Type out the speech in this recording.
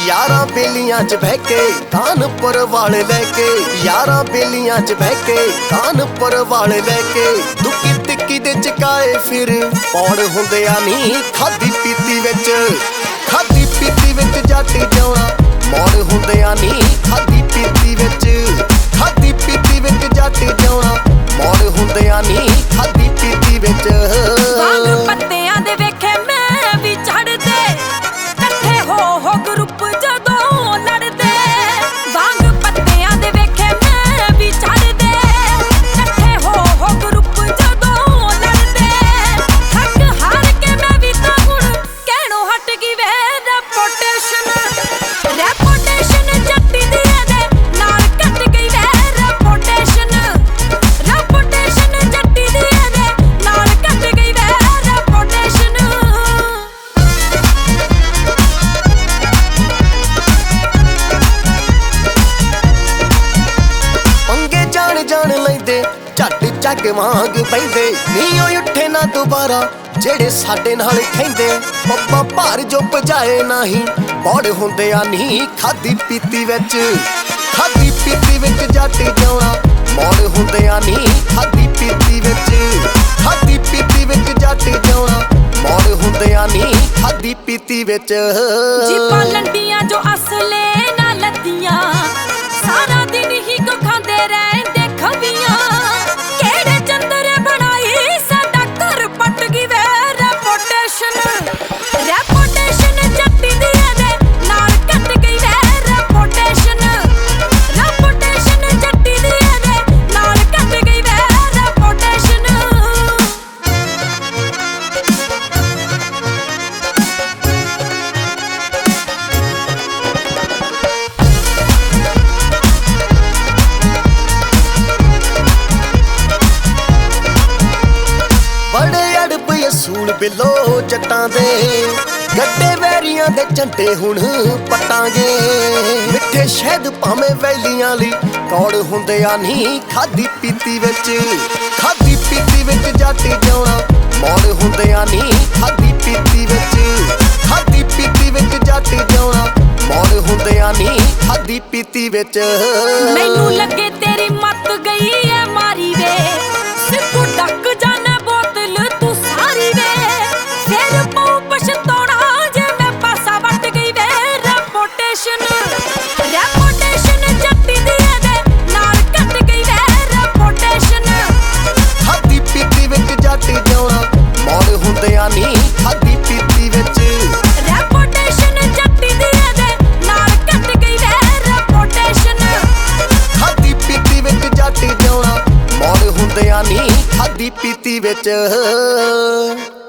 यारां बेलियां च बह के कानपुर वाले लैके, यारां बेलियां च बह के कानपुर वाले लैके, दुक्की तिक्की दे चकाए फिर पौड़ हुंदिया नी खादी पीती विच, खादी पीती विच जट जाउणा मौड़ हुंदिया नी खादी पीती विच, खादी पीती विच जट जाउणा मौड़ हुंदिया नी खादी पीती विच। वांग पत्तियां दे वेखे मैं भी चढ़दे, कट्ठे हो ग्रुप जदों लड़दे। वांग पत्तियां दे वेखे मैं भी चढ़दे, कट्ठे हो ग्रुप जदों लड़दे। थक हार के मैं भी तां हुण कहणों हट गई वे रेपुटेशन, रेपुटेशन जट्टी दी दे नाल कट गई वे रेपुटेशन, रेपुटेशन जट्टी दी दे नाल कट गई वे रेपुटेशन। पंगे जान जान लैंदे झट झग वांग पैंदे, नी ओ उठे ना दोबारा जेड़े साडे नाल खैंदे। पप्पा भार जो भजाए नाही पौड़ हुंदिया नी खादी पीती विच, खादी पीती विच जट जाउणा मौड़ हुंदिया नी खादी पीती विच, खादी पीती विच जट जाउणा मौड़ हुंदिया नी खादी पीती विच। जीपा लंडियां जो असले ना लद्दियां, सारा दिन ही को खांदे रहंदे खवियां। केड़े चंदरे बनाई साडा घर पट गई वे रेपुटेशन, रेपुटेशन जट्टी दी दे नाल कट गई वे रेपुटेशन, रेपुटेशन जट्टी दी दे नाल कट गई वे रेपुटेशन। बड़े अड़ब असूल बिलो जट्टां दे, गड्डे वैरियां दे झंडे हुण पटांगे। मिठे शहद भावें वैलियां लई कौड़ हुंदिया नी खादी पीती विच, खादी पीती विच जट जाउणा मौड़ हुंदिया नी खादी पीती विच, खादी पीती विच जट जाउणा मौड़ हुंदिया नी खादी पीती विच। मैनू लगे तेरी मत गई है मारी वे, सिद्धू डक जाना बोतल तू सारी वे। फिर पाऊं पछताउणा जे मैं पासा वट गई वे रेपुटेशन, रेपुटेशन जट्टी दी दे नाल कट गई वे रेपुटेशन, खादी पीती विच जट जाउणा मौड़ हुंदिया नी खादी पीती विच, रेपुटेशन जट्टी दी दे नाल कट गई वे रेपुटेशन। खादी पीती विच जट जाउणा मौड़ हुंदिया नी खादी पीती विच।